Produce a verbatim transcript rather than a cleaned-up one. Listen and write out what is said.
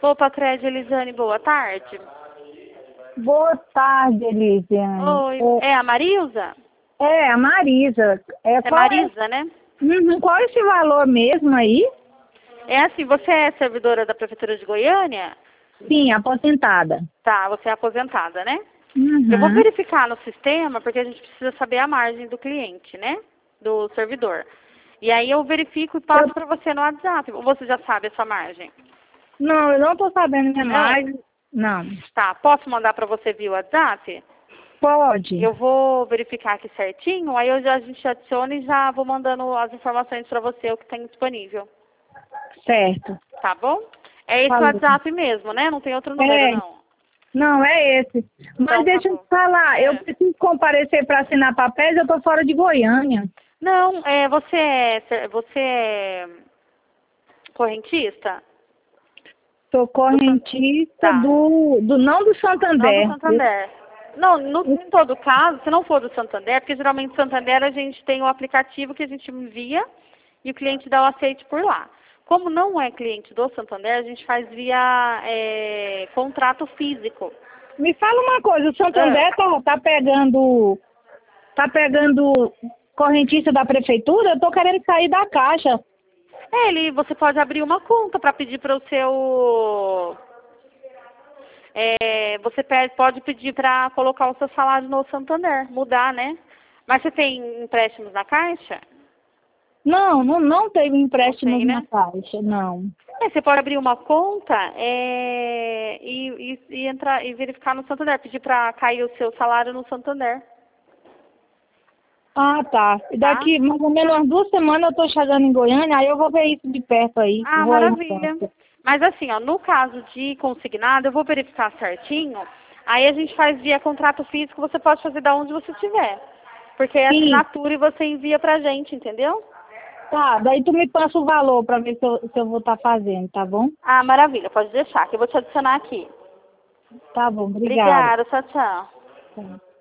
Opa, Crédito, Elisane, boa tarde. Boa tarde, Elisiane. Oi, é, é a Marilza? É, a Marisa. É, É qual Marisa, é, né? Uhum, qual é esse valor mesmo aí? É assim, você é servidora da Prefeitura de Goiânia? Sim, aposentada. Tá, você é aposentada, né? Eu vou Uhum. verificar no sistema, porque a gente precisa saber a margem do cliente, né? Do servidor. E aí eu verifico e passo Eu- para você no WhatsApp. Ou você já sabe essa margem? Não, eu não estou sabendo minha Não? mais. Não. Tá, posso mandar para você via WhatsApp? Pode. Eu vou verificar aqui certinho, aí eu já, a gente adiciona e já vou mandando as informações para você, o que tem disponível. Certo. Tá bom? É esse Falou. WhatsApp mesmo, né? Não tem outro número, É, não. não, é esse. Mas Então tá deixa eu bom. te falar, eu É. preciso comparecer para assinar papéis, eu estou fora de Goiânia. Não, é, você é, você é correntista? Sou Do San- correntista Tá. do, do não do Não do Santander. Santander. Não, no, em todo caso, se não for do Santander, porque geralmente Santander a gente tem o aplicativo que a gente envia e o cliente dá o aceite por lá. Como não é cliente do Santander, a gente faz via é, contrato físico. Me fala uma coisa, o Ah. Santander tá, tá pegando tá pegando correntista da prefeitura? Eu tô querendo sair da caixa. É, ele, você pode abrir uma conta para pedir para o seu. É, você pe- pode pedir para colocar o seu salário no Santander, mudar, né? Mas você tem empréstimos na Caixa? Não, não, não teve Não empréstimos tem, na né? caixa, não. É, você pode abrir uma conta é, e, e, e entrar e verificar no Santander, pedir para cair o seu salário no Santander, Ah, tá. E tá? daqui mais ou menos umas duas semanas eu tô chegando em Goiânia, aí eu vou ver isso de perto aí. Ah, Vou aí no maravilha. banco. Mas assim, ó, no caso de consignado, eu vou verificar certinho. Aí a gente faz via contrato físico, você pode fazer da onde você estiver. Porque é Sim, assinatura e você envia pra gente, entendeu? tá. Daí tu me passa o valor pra ver se eu, se eu vou estar fazendo, tá bom? Ah, maravilha, pode deixar, que eu vou te adicionar aqui. Tá bom, obrigada. Obrigada, tchau, tchau. Tá.